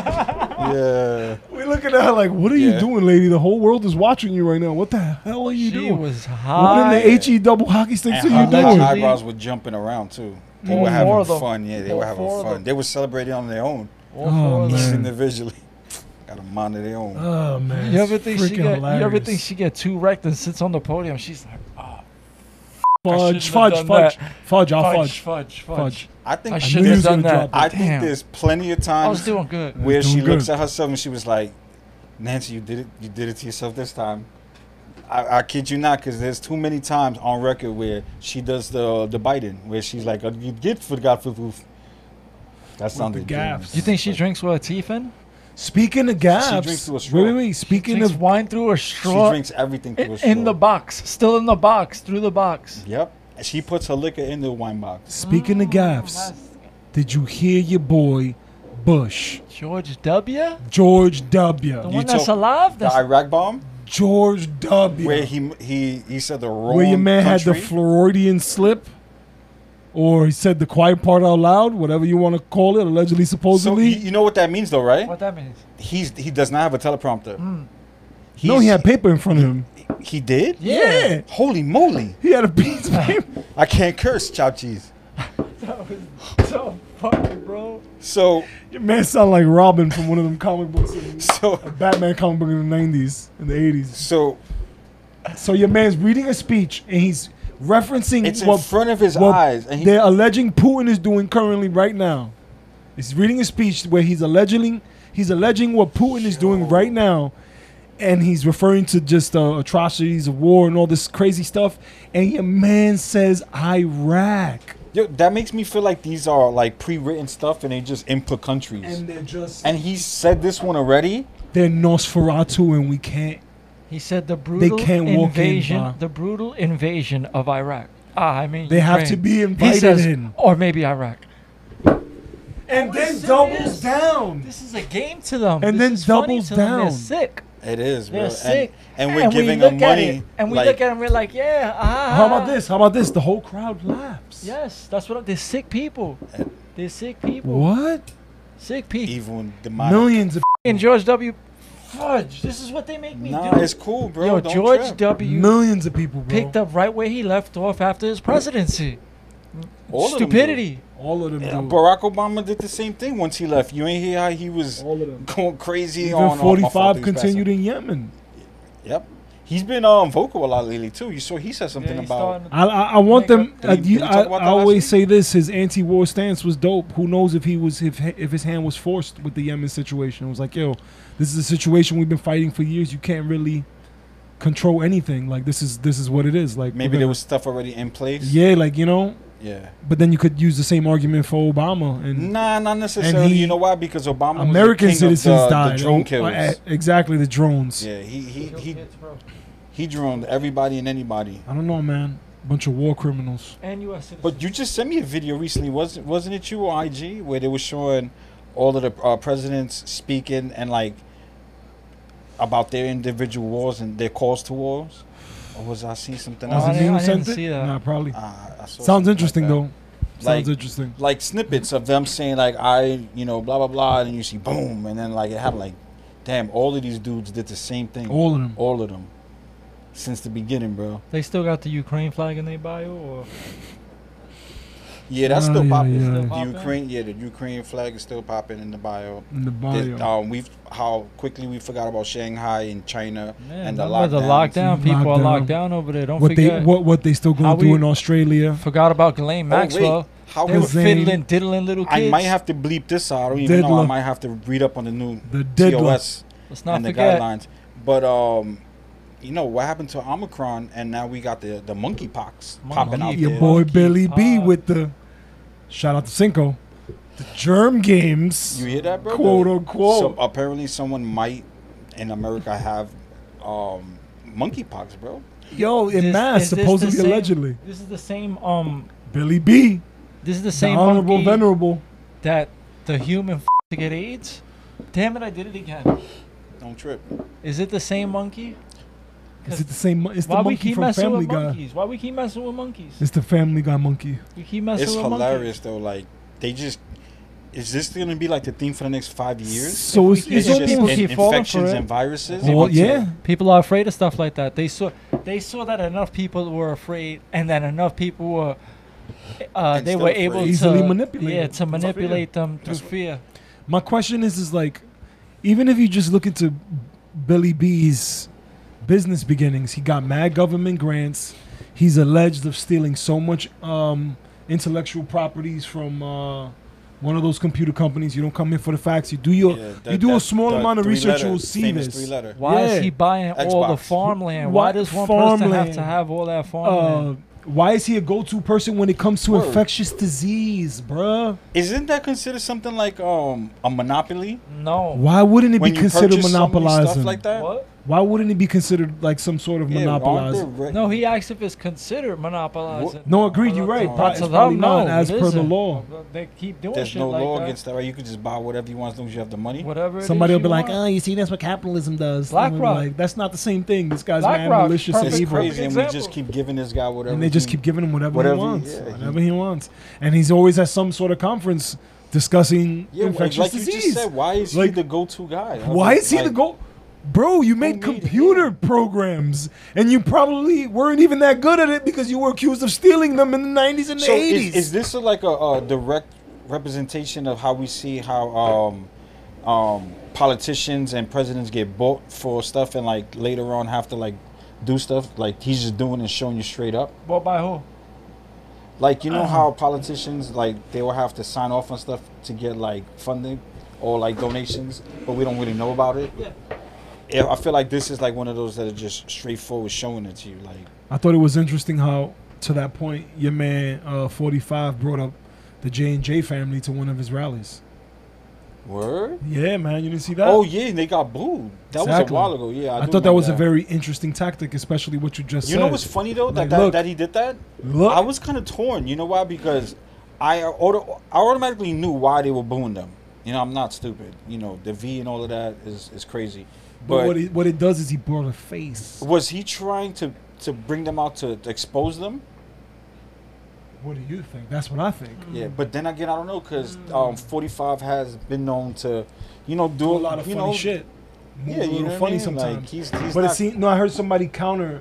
Yeah. We looking at her like, what are you Yeah. doing, lady? The whole world is watching you right now. What the hell are you She doing? was What high. in the HE double hockey sticks And are her you her doing? Allegedly. eyebrows were jumping around too. They All were four having of them. fun. Yeah, they All were having four of fun. them. They were celebrating on their own, All Oh, four of them. man. each individually. Got a mind of their own. Oh man, You ever it's think she freaking get? You ever hilarious. think she get too wrecked and sits on the podium? She's like, oh, fudge, shouldn't fudge, have fudge, done fudge, I'll fudge, fudge, fudge, fudge. I think I I should knew you have was done gonna that. drop I it. think Damn. there's plenty of I was times doing good. where she doing looks good. at herself and she was like, "Nancy, you did it to yourself this time." I kid you not, because there's too many times on record where she does the biting, where she's like, "You get for God for foof." That sounded the gaffs. You think she drinks with her teeth in? Speaking of gaps, drinks through a straw. wait. Speaking Drinks of wine through a She straw. drinks everything through a straw. In the box, still in the box, through the box. Yep. She puts her liquor in the wine box. speaking of gaffs, Did you hear your boy Bush? George W. George W. The one that's alive. The That's Iraq bomb, George W. where he said the wrong Where your man had the country. Floridian slip, or he said the quiet part out loud, whatever you want to call it, allegedly, So supposedly. you know what that means, though, right? what that means. He does not have a teleprompter. no, He's- he had paper in front of him. He did? Yeah. Holy moly! He had a piece of paper. I can't curse, chopped cheese. That was so funny, bro. So Your man sound like Robin from one of them comic books, so Batman comic book in the 90s, in the 80s. so So your man's reading a speech, and he's referencing it's in what front of his what eyes, and he, they're alleging Putin is doing currently right now. He's reading a speech where he's alleging what Putin is doing right now, and he's referring to just atrocities of war and all this crazy stuff. And your man says Iraq, yo, that makes me feel like these are like pre-written stuff, and they just input countries. and they're just And he said this one already. they're Nosferatu, and we can't. He said the brutal can't walk in, invasion, Ma. the brutal invasion of Iraq. I mean, They have Ukraine. to be He invited says, in, or maybe Iraq. and Are we then serious? doubles down. This is a game to them. And This then is funny doubles to them. They're down. sick. It is, bro. They're sick. And we're we giving look them at money. it, and we like, look at them. We're like, yeah. How about this? How about this? The whole crowd laughs. Yes, that's what. They're sick people. They're sick people. What? Sick people. evil and demonic. Millions of And George W. Fudge. This is what they make me Nah, do. it's cool, bro. Yo, Don't George trip. W. millions of people, bro. picked up right where he left off after his presidency. All of them do. Stupidity. All of them. Yeah, do. Barack Obama did the same thing once he left. You ain't hear how he was All of them. going crazy Even on my fault, 45 he was continued passing. in Yemen. Yep. He's been vocal a lot lately too. You saw he said something he's about starting to- I want Make them. up- Did we talk about I that last always week? say this: his anti-war stance was dope. Who knows if he was if his hand was forced with the Yemen situation? It was like, yo, this is a situation we've been fighting for years. You can't really control anything. Like this is what it is. Like maybe there was stuff already in place. yeah, like you know. Yeah. But then you could use the same argument for Obama and Nah, not necessarily. he- You know why? Because Obama American was the king citizens of died. the drone Oh, kills. exactly, the drones. Yeah, he droned everybody and anybody. I don't know, man. Bunch of war criminals. And U.S. citizens. But you just sent me a video recently, wasn't it you on IG where they were showing all of the presidents speaking and like about their individual wars and their calls to wars? Or was I seeing something Oh, else? I Was it didn't- you I who sent didn't it? see that. Nah, probably. I saw Sounds something interesting like that. though. Sounds Like- interesting. Like snippets of them saying like blah blah blah, and you see boom, and then like it happened like, damn, all of these dudes did the same thing. All of them. All of them. Since the beginning, bro. They still got the Ukraine flag in their bio, or Yeah, that's still yeah, popping. yeah. Still The popping? the Ukraine flag is still popping in the bio. In the bio. We've how quickly we forgot about Shanghai and China man, and the remember lockdown. the lockdown. People are Lockdown. locked down over there. Don't what forget. they what they still How gonna do we- in Australia? Forgot about Ghislaine Maxwell. wait, how They were we- Zane- fiddling, diddling little kids. I might have to bleep this out. I don't even know. I Diddler. might have to read up on the new The diddler. TOS Let's not and the forget. guidelines. But you know what happened to Omicron, and now we got the monkeypox popping out Your there. boy Monkey Billy B pop. with the shout out to Cinco. The germ games. You hear that, bro? Quote unquote. So apparently, someone might in America have monkeypox, bro. Yo, in This- mass, is this supposedly the same- allegedly. This is the same. Billy B. This is the The same honorable monkey venerable. that the human to get AIDS. Damn it! I did it again. Don't trip. Is it the same monkey? Is it the same? It's the Why we monkey keep from messing Family with Guy. monkeys? Why we keep messing with monkeys? It's the Family Guy monkey. We keep messing It's with hilarious though. Like they just. Is this gonna be like the theme for the next 5 years? So we it's, keep- it's if It's people just keep falling for infections it. and viruses. well, yeah. People are afraid of stuff like that. They saw that enough people were afraid, and that enough people were And they still were afraid. able Easily to manipulated. Yeah, to manipulate them through That's what- fear. My question is like, even if you just look into Billy B's business beginnings, he got mad government grants. He's alleged of stealing so much intellectual properties from one of those computer companies. You don't come in for the facts. You do your you do a small amount of research. You will see this. 3-letter. Why Yeah. is he buying all the Xbox. farmland? Why- Why does one person have farmland. to have all that farmland? Why is he a go-to person when it comes to Word. infectious disease, bruh? Isn't that considered something like a monopoly? No. Why wouldn't it When be you considered purchase so many monopolizing? stuff like that? What? Why wouldn't it be considered like some sort of Yeah, aren't monopolizing? there No, he asked if it's considered monopolizing. No, agreed. You're right. But It's to probably them, not no, as it per the isn't. law. They keep doing There's shit no like law that. against that, right? You could just buy whatever you want as long as you have the money. Whatever. it Somebody is will be you like, want. "Oh, you see, that's what capitalism does." BlackRock. And we'll be like, that's not the same thing. This guy's BlackRock, mad malicious and It's perfect evil, crazy, and we example. just keep giving this guy whatever. and they just he- keep giving him whatever whatever he he- wants, yeah, whatever he wants, and he's always at some sort of conference discussing Yeah, infectious like you disease. just said, why is he Like, the go-to guy? I was Why like- is he the like, go? Bro, you made made computer him? programs, and you probably weren't even that good at it because you were accused of stealing them in the 90s and the So 80s. is this a direct representation of how we see how politicians and presidents get bought for stuff and like later on have to like do stuff like he's just doing and showing you straight up? Bought by who? Like, you know how politicians, like, they will have to sign off on stuff to get, like, funding or, like, donations, but we don't really know about it? Yeah. I feel like this is, like, one of those that are just straightforward showing it to you. Like, I thought it was interesting how, to that point, your man 45 brought up the J&J family to one of his rallies. word? Yeah, man, you didn't see that? Oh, yeah, and they got booed. That was Exactly. a while ago. Yeah, I do thought that was a remember very interesting tactic, especially what you just You said. know what's funny, though? Like, That look. that he did that? Look, I was kind of torn. You know why? Because I automatically knew why they were booing them. You know, I'm not stupid. You know, the V and all of that is crazy. but what it does is he brought a face. Was he trying to bring them out to expose them? What do you think? That's what I think. Yeah, but then again, I don't know because 45 has been known to, you know, Do a lot of funny shit. Move Yeah, a you little know what I funny mean? sometimes. Like, he's But not, it seemed, no, I heard somebody counter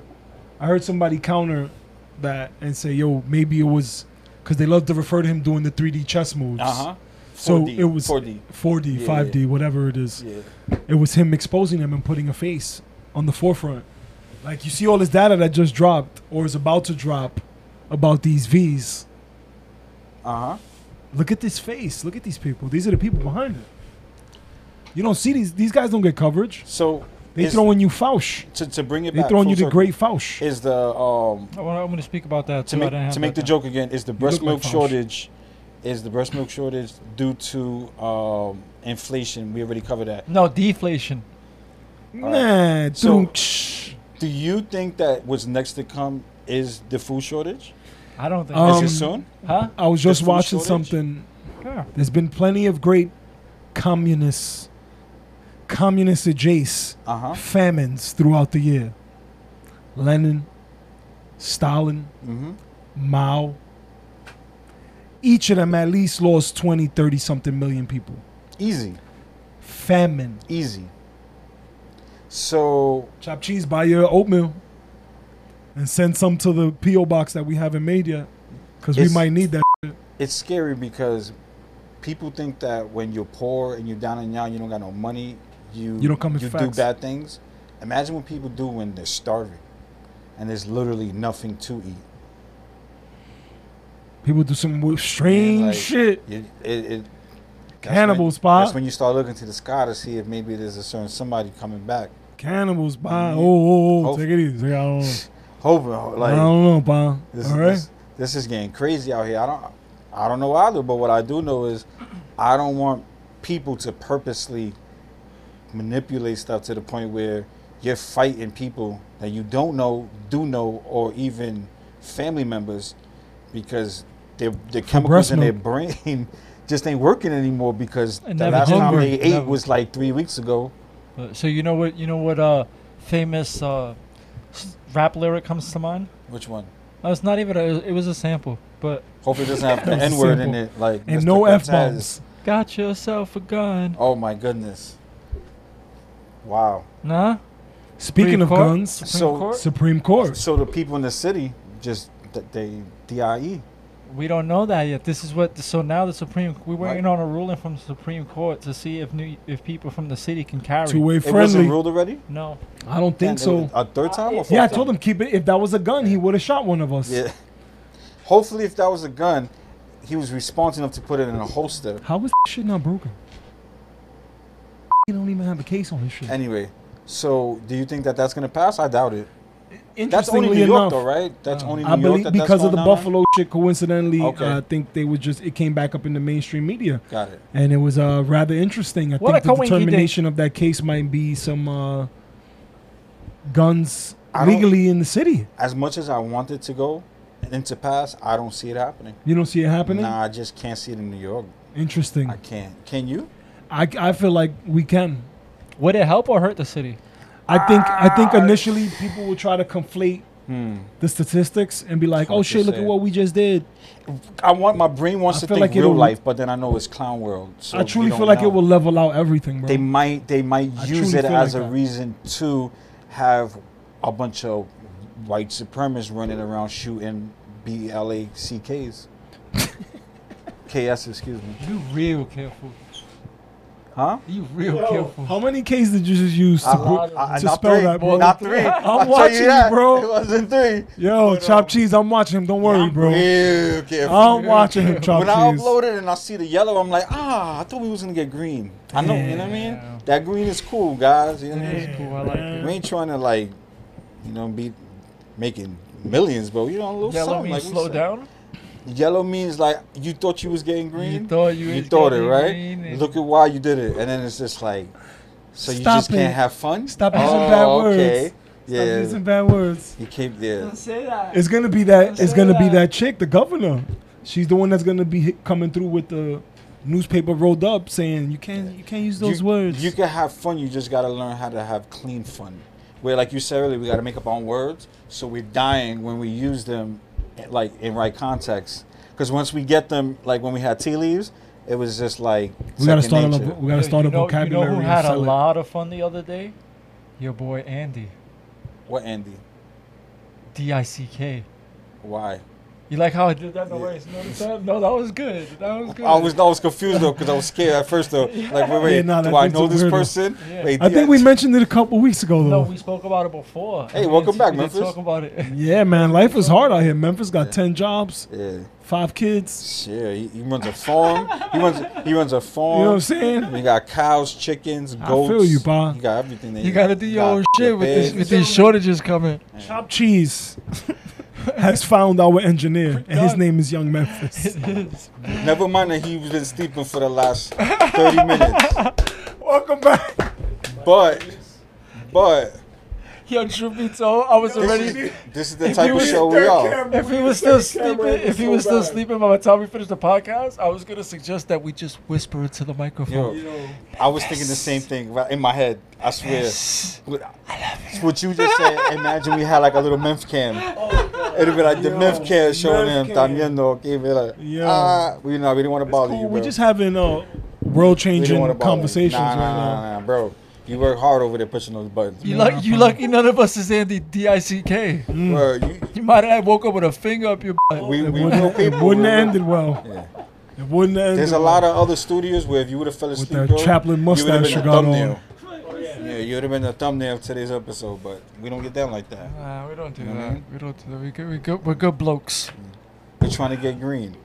that and say, yo, maybe it was because they love to refer to him doing the 3D chess moves. So 4D, it was 4D. 4D, Yeah, 5D, whatever it is. Yeah. It was him exposing them and putting a face on the forefront. Like, you see all this data that just dropped or is about to drop about these Vs. Look at this face. Look at these people. These are the people behind it. You don't see these guys don't get coverage. So They is- throwing you Fausch. to bring it They back, throwing full you the circle, great Fausch. is the I'm going to speak about that to too. I make didn't have to make that the down. joke again, is the look breast like milk Fausch. shortage? Is the breast milk shortage due to inflation? We already covered that. No, deflation. Nah, So- dude. Do you think that what's next to come is the food shortage? I don't think. Is Um, it soon? Huh? I was just food watching shortage? something. Yeah. There's been plenty of great communist adjacent famines throughout the year. Lenin, Stalin, Mm-hmm. Mao. Each of them at least lost 20, 30 something million people. Easy, Famine. easy. So Chop cheese, buy your oatmeal. And send some to the P.O. box that we haven't made yet. Because we It's- might need that. it's scary because people think that when you're poor and you're down and out, you don't got no money, you don't come with do facts. bad things. Imagine what people do when they're starving and there's literally nothing to eat. People do some strange like, shit. That's Cannibal when- spot. That's when you start looking to the sky to see if maybe there's a certain somebody coming back. Cannibals, pa. Mhm. Oh, Hope- take it easy. I don't know. Hoping, I like don't know, pa. this, All right. this is getting crazy out here. I don't know either, but what I do know is I don't want people to purposely manipulate stuff to the point where you're fighting people that you don't know, do know, or even family members because the chemicals breast in their milk. brain just ain't working anymore because And the never last did time work. they ate Never. was like 3 weeks ago. So you know what famous rap lyric comes to mind? Which one? No, it's not even it was a sample, but Hopefully it doesn't have the That was N-word in simple. it. Like And Mr. no Cortez. F-bombs. got yourself a gun. Oh my goodness. Wow. Nah. Speaking of Court? guns, Supreme So- Court? Supreme Court. So the people in the city just they DIE. We don't know that yet. This is what. So now the we're waiting Right. on a ruling from the Supreme Court to see if people from the city can carry. Two-way It wasn't friendly. ruled already? No. I don't think so. A third time or fourth Yeah, I time? told him keep it. If that was a gun, he would have shot one of us. Yeah. Hopefully if that was a gun, he was responsible enough to put it in a holster. How was shit not broken? He don't even have a case on his shit. Anyway, so do you think that that's going to pass? I doubt it. That's only New Interestingly York, enough, though, right? That's only New I York. believe That's because of the going on, Buffalo shit. Coincidentally, Okay. I think it came back up in the mainstream media, right? Got it. and it was rather interesting. I What think a the coinky determination of that case might be some guns I don't- legally in the city. As much as I want it to go and to pass, I don't see it happening. You don't see it happening? Nah, I just can't see it in New York. Interesting. I can't. Can you? I feel like we can. Would it help or hurt the city? I think initially people will try to conflate the statistics and be like, Hard "Oh to shit, look say. at what we just did." My brain wants I to feel think like real it'll- life, but then I know it's clown world. So I truly we feel don't like know. it will level out everything, bro. They might I use truly it feel as like a that. reason to have a bunch of white supremacists running around shooting BLACKs. KS, excuse me. You real careful. Huh? You real Yo, careful. how many K's did you just use to, lot of- to not spell three. that, bro? Not three. I'm I'll tell watching you, that. bro. It wasn't three. Yo, Chop Cheese, I'm watching him. Don't worry, I'm bro. real careful. I'm watching him, Chop When I Cheese. upload it and I see the yellow, I'm like, I thought we was gonna get green. I know, you know what I mean? Yeah. That green is cool, guys. You know what I mean? It's cool. I like it. We ain't trying to be making millions, but you know, a little Yellow something. means Like we slow said. down. Yellow means like you thought you was getting green. You thought you was thought it, getting right? green and- Look at why you did it, and then it's just like, so you Stop just can't it. have fun. Stop using bad words. Okay. Stop Yeah. using bad words. You keep there. Don't say that. It's gonna be that. Don't It's say gonna be that. that chick, the governor. She's the one that's gonna be coming through with the newspaper rolled up, saying you can't use those words. You can have fun. You just gotta learn how to have clean fun. Where, like you said earlier, we gotta make up our own words, so we're dying when we use them, like in right context. Because once we get them, like when we had tea leaves, it was just like we gotta second start. nature. We gotta start a You vocabulary. know who and had a sell it. lot of fun the other day? Your boy Andy. What, Andy? DICK. Why? You like how I did that in the Yeah. race? Notice that? No, that was good. That was good. I was confused though because I was scared at first though. Like wait, Yeah, nah, that do I dude's know a this weirdo. person? Yeah. Wait, I think we mentioned it a couple weeks ago, No, though. we spoke about it before. Hey, welcome back, we didn't Memphis. talk about it. Yeah, man, life is hard out here. Memphis got 10 jobs, Yeah, 5 kids. yeah. He runs a farm. He runs a farm. You know what I'm saying? We got cows, chickens, I goats. feel you, pa. You got everything. That You gotta do your got own shit with pigs. these shortages coming. Chop Cheese has found our engineer, and his name is Young Memphis. Never mind that he was been sleeping for the last 30 minutes. Welcome back. But Yo, truth be told, I was already. this is the If type you of was show we are. If he was still sleeping, by the time we finished the podcast, I was gonna suggest that we just whisper into the microphone. Yo, I was thinking the same thing right in my head. I swear. What you just said, imagine we had like a little Memphis cam. It'd be like the Memphis cam showing him, Memphis cam. Tamiendo, okay, be like, Yo. we didn't want to bother you, Cool. bro. We just having We world-changing didn't wanna bother you. conversations Nah, right now. nah, bro. You work hard over there pushing those buttons. You lucky none of us is Andy DICK. Bro, You might have woke up with a finger up your butt. we It know wouldn't, people. it wouldn't we have know- ended well. Yeah. It wouldn't have ended There's a well. lot of other studios where if you would have fell asleep, that bro, Chaplin you would have mustache been you the got on. thumbnail. Yeah, you would have been the thumbnail of today's episode, but we don't get down like that. Nah, we don't do You know what I that. mean? We don't do that. We're good blokes. We're trying to get green.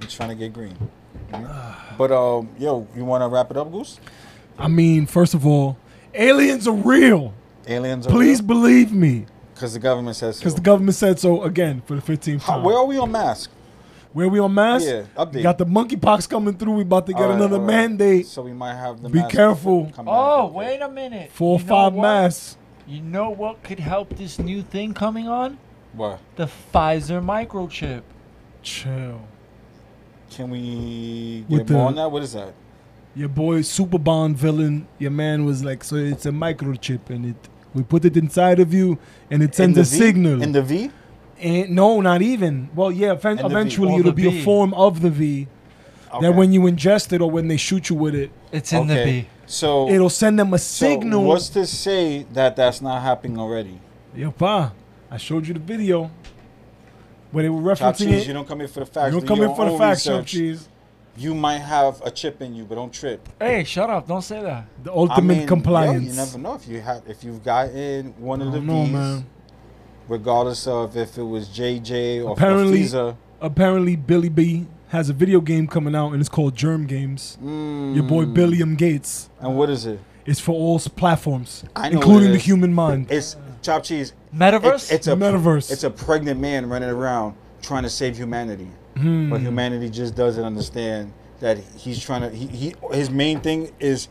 But yo, you want to wrap it up, Goose? I mean, first of all, aliens are real. Aliens are Please believe me. because the government says so. Because the government said so again for the 15th time. Where are we on mask? Where we on mask? Yeah, update. We got the monkeypox coming through. We about to get All right, another all right. mandate. So we might have the Be mask careful. come back. Oh, Okay. wait a minute. 4 or You know 5 what? masks. You know what could help this new thing coming on? What? The Pfizer microchip. Chill. Can we With get more the- on that? What is that? Your boy Super Bond villain, your man was like, so it's a microchip and we put it inside of you and it sends In a the V? signal. In the V? And no, not even. Well, yeah, the V. eventually Or it'll the be V. a form of the V. Okay. That when you ingest it or when they shoot you with it, It's in the Okay. B. So it'll send them a signal. So what's to say that that's not happening already? Yo, pa, I showed you the video where they were Chop referencing Cheese, it. you don't come in for the facts. You Do don't come your in for the own facts, Chop research. Cheese. You might have a chip in you, but don't trip. Hey, shut up. Don't say that. The ultimate compliance. Yo, you never know if you've gotten one of I the don't know, V's, man. regardless of if it was JJ or Apparently- Fiza. Apparently, Billy B has a video game coming out and it's called Germ Games. Your boy Billiam Gates. And what is it? It's for all platforms, I know including what it the is. human mind. It's Chop Cheese. Metaverse? It's a Metaverse. It's a pregnant man running around trying to save humanity, Hmm. but humanity just doesn't understand that he's trying to. His main thing is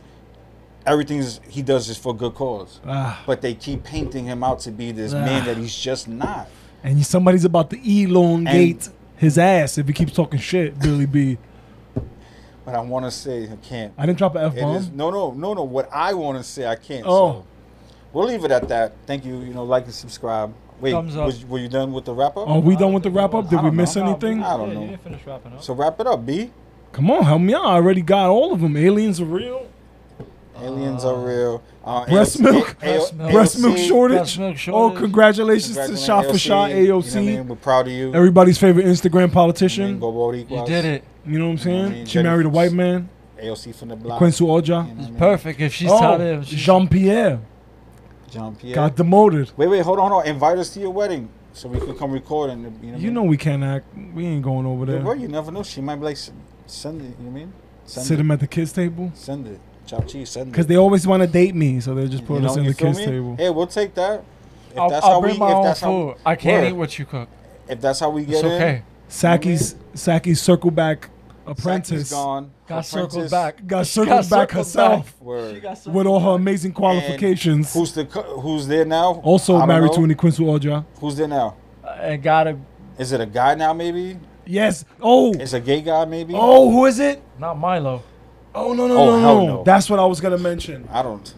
he does is for good cause. Ah. But they keep painting him out to be this man that he's just not. And somebody's about to elongate his ass if he keeps talking shit, Billy B. But I want to say I can't. I didn't drop an It is, F-bomb. no. What I want to say I can't. Oh. So we'll leave it at that. Thank you. Like and subscribe. Wait, Thumbs up. were you done with the wrap up? Are we done with the wrap-up? Did I we don't miss know. anything? I don't Yeah, know. You didn't finish wrapping up. So wrap it up, B. Come on, help me out. I already got all of them. Aliens are real. Aliens are real. Breast milk? Breast milk. Breast milk shortage. Breast milk Oh, shortage. congratulations to Shot for Shot, You know AOC. what I mean? We're proud of you. Everybody's favorite Instagram I mean, politician. go Boricuas. You did it. You know what I'm saying? You know what I mean? She married a white man. AOC from the block. Quincy Oja. You know what I mean? Perfect. If she's Oh, tired of Jean-Pierre Jean Pierre. got demoted. Wait, hold on. Invite us to your wedding so we can come record and You know we can't act. We ain't going over Yeah, there. bro, you never know. She might be like, send it. You know what I mean? Send Sit it. them at the kids table. Send it. Chop cheese. Send it. Because they always want to date me, so they just put us in you the feel kids me? table. Hey, we'll take that. If I'll bring my own food. How, I can't Word. eat what you cook. If that's how we get It's okay. Saki's circle back in, apprentice Saki's gone. Got circled Apprentice, back. got She circled back circled herself Word. with all her amazing qualifications. Who's there now? Also I don't married to know. Quincy Oja. Who's there now? And gotta Is it a guy now? Maybe. Yes. Oh. It's a gay guy. Maybe. Oh, who is it? not Milo. Oh no no Oh, no hell no. no. That's what I was gonna mention. I don't.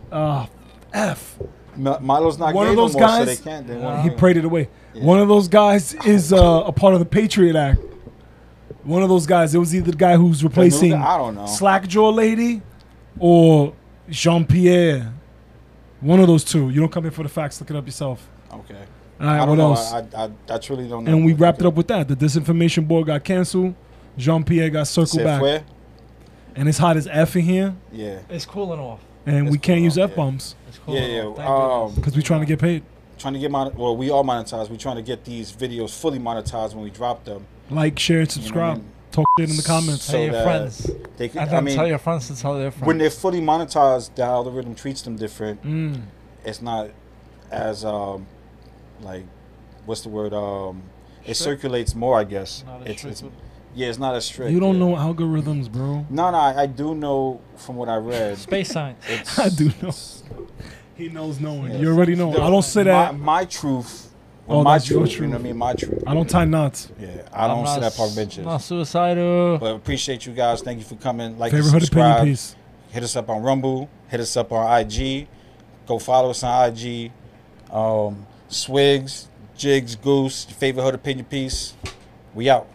F. Milo's not One gay of those no more, so guys- they can't. They He want He prayed it away. One of those guys is a part of the Patriot Act. One of those guys. It was either the guy who's replacing I don't know. Slackjaw lady or Jean-Pierre. One of those two. You don't come here for the facts. Look it up yourself. Okay. All right, I what don't know. else? I truly don't know. And we wrapped it up with that. The disinformation board got canceled. Jean-Pierre got circled Se back. fue? And it's hot as F in here. Yeah. It's cooling off. And It's we can't cool, use yeah. F-bombs It's cooling Yeah, off. yeah. Thank goodness. because we're trying to get paid. Trying to get we are monetized. We're trying to get these videos fully monetized when we drop them. Like, share, and You know subscribe. what I mean? Talk shit in the comments. So Tell your that friends. They can, And I then mean, tell your friends to tell their friends. when they're fully monetized, the algorithm treats them different. Mm. It's not as like, what's the word? It Strict? circulates more, I guess. Not as It's strict with- yeah, it's not as strict. You don't yeah. know algorithms, bro. No, I do know from what I read. Space science. It's, I do know. He knows knowing. Yeah. You already know. The- I don't sit at. my truth. Oh, my that's your truth. You truth. know what I mean? My truth. I don't tie knots. Yeah, I don't sit at park benches. Not suicidal. But appreciate you guys. Thank you for coming. Like, Favorite and hood opinion subscribe. piece. Hit us up on Rumble. Hit us up on IG. Go follow us on IG. Swigs, Jigs, Goose, your favorite hood opinion piece. We out.